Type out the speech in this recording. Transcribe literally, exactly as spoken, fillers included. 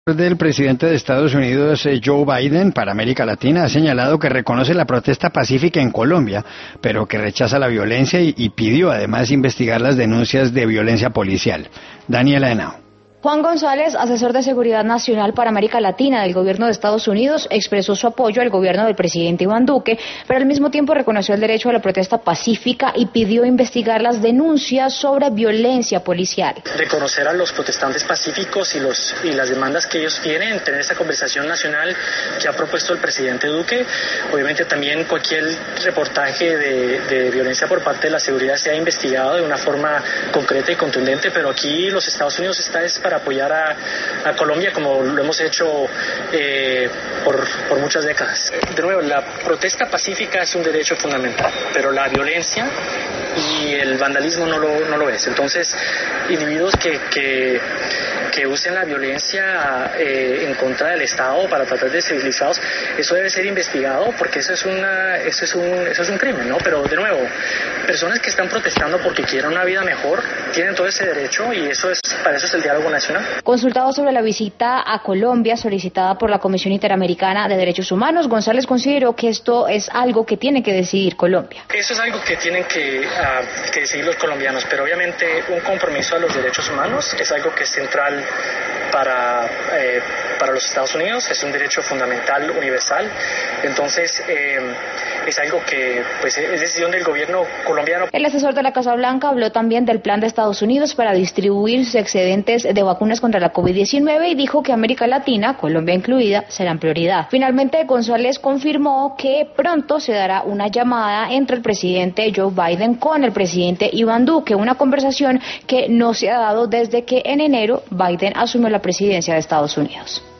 Del presidente de Estados Unidos, Joe Biden, para América Latina, ha señalado que reconoce la protesta pacífica en Colombia, pero que rechaza la violencia y, y pidió además investigar las denuncias de violencia policial. Daniela Henao. Juan González, asesor de Seguridad Nacional para América Latina del gobierno de Estados Unidos, expresó su apoyo al gobierno del presidente Iván Duque, pero al mismo tiempo reconoció el derecho a la protesta pacífica y pidió investigar las denuncias sobre violencia policial. Reconocer a los protestantes pacíficos y, los, y las demandas que ellos tienen, tener esa conversación nacional que ha propuesto el presidente Duque. Obviamente también cualquier reportaje de, de violencia por parte de la seguridad sea investigado de una forma concreta y contundente, pero aquí los Estados Unidos está es para para apoyar a, a Colombia como lo hemos hecho eh, por, por muchas décadas. De nuevo, la protesta pacífica es un derecho fundamental, pero la violencia y el vandalismo no lo, no lo es. Entonces, individuos que, que, que usen la violencia eh, en contra del Estado para tratar de civilizarlos, eso debe ser investigado porque eso es, una, eso es, un, eso es un crimen, ¿no? Pero de nuevo, personas que están protestando porque quieren una vida mejor tienen todo ese derecho y eso es, para eso es el diálogo nacional. Consultado sobre la visita a Colombia solicitada por la Comisión Interamericana de Derechos Humanos, González consideró que esto es algo que tiene que decidir Colombia. Eso es algo que tienen que, uh, que decidir los colombianos, pero obviamente un compromiso a los derechos humanos es algo que es central para, eh, para los Estados Unidos, es un derecho fundamental, universal. Entonces, eh, es algo que pues, es decisión del gobierno colombiano. El asesor de la Casa Blanca habló también del plan de Estados Unidos para distribuir sus excedentes de vacunas contra la COVID diecinueve y dijo que América Latina, Colombia incluida, serán prioridad. Finalmente, González confirmó que pronto se dará una llamada entre el presidente Joe Biden con el presidente Iván Duque, una conversación que no se ha dado desde que en enero Biden asumió la presidencia de Estados Unidos.